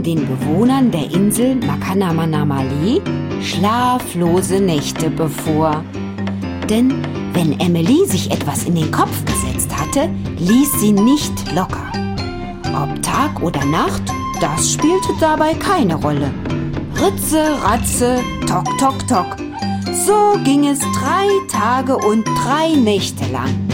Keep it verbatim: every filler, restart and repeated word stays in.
standen den Bewohnern der Insel Makanamanamali schlaflose Nächte bevor. Denn wenn Emily sich etwas in den Kopf gesetzt hatte, ließ sie nicht locker. Ob Tag oder Nacht, das spielte dabei keine Rolle. Ritze, Ratze, Tok, Tok, Tok. So ging es drei Tage und drei Nächte lang.